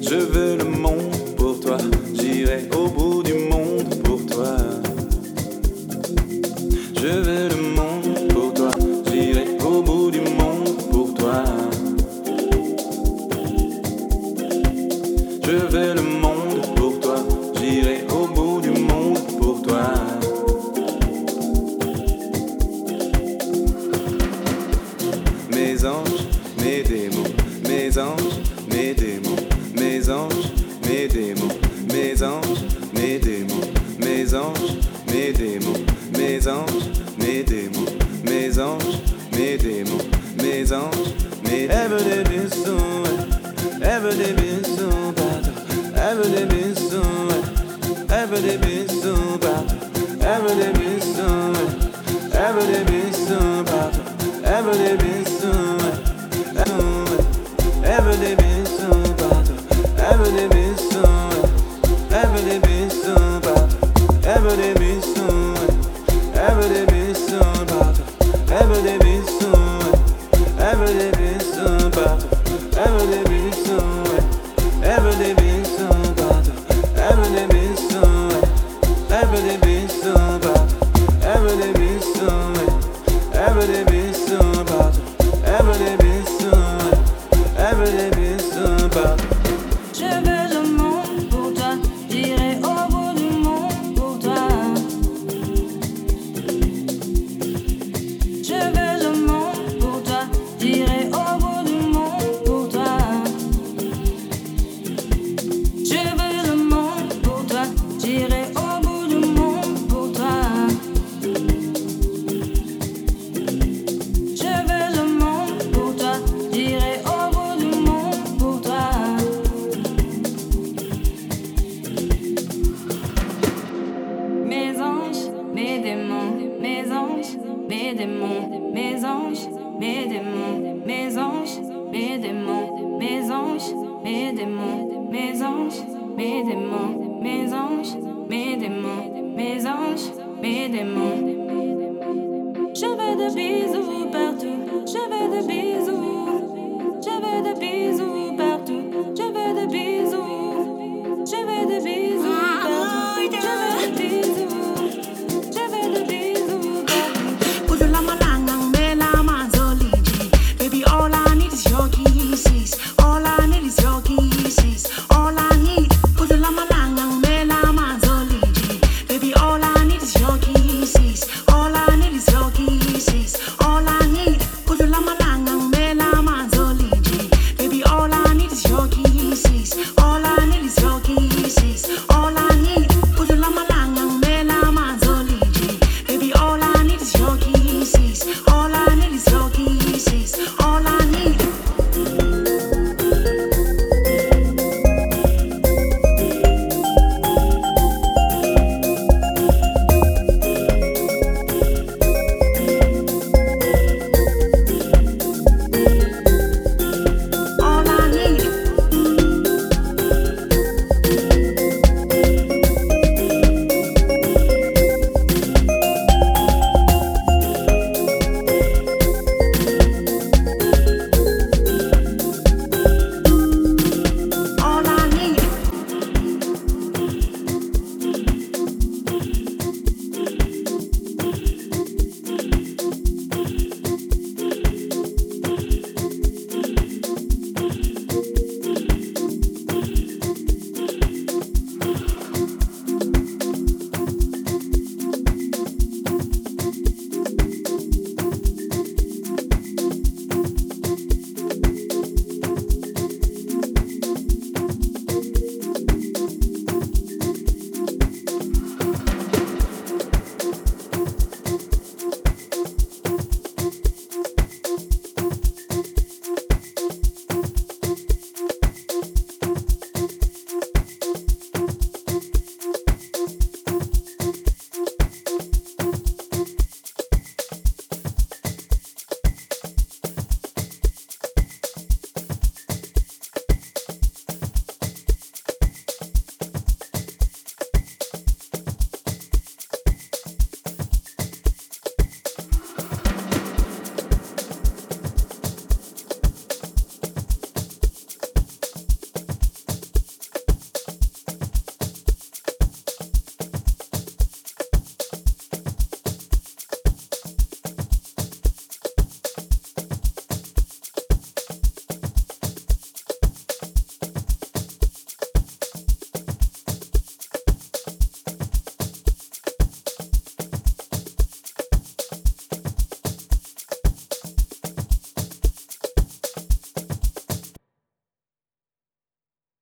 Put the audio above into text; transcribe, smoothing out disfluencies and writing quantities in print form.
Je veux le monde pour toi, j'irai au bout du monde pour toi. Je veux le monde pour toi, j'irai au bout du monde pour toi. Je veux le monde pour toi, j'irai au bout du monde pour toi. Mes anges, mes démons, mes anges, mes démons, mes anges, mes démons, mes anges, mes démons, mes anges, mes démons, mes anges, mes démons, mes anges, mes démons, mes anges, mes ever they been so, ever they been so bad, ever they been so, ever they been so bad, ever they been so, ever they been so bad, ever they been so, ever they been so bad, ever they been so, ever they been so bad, ever they been so, ever they been so bad, ever they been so, ever they been so bad, ever they been so, ever they been so bad, ever they been so, ever they been so bad, ever they been so, ever they been so bad, ever they been so, ever they been so bad. Je veux le monde pour toi, j'irai au bout du monde pour toi. Je veux le monde pour toi, j'irai au bout du monde pour toi. Je veux le monde pour toi, j'irai au bout du monde pour toi. Je veux le monde pour toi, j'irai au bout du monde pour toi. Mes anges, mes démons, mes anges, mes démons, mes anges, mes démons, mes anges, mes démons, mes anges, mes démons, mes anges, mes démons, mes anges, mes démons, mes anges, mes démons. Je veux des bisous partout, je veux des bisous.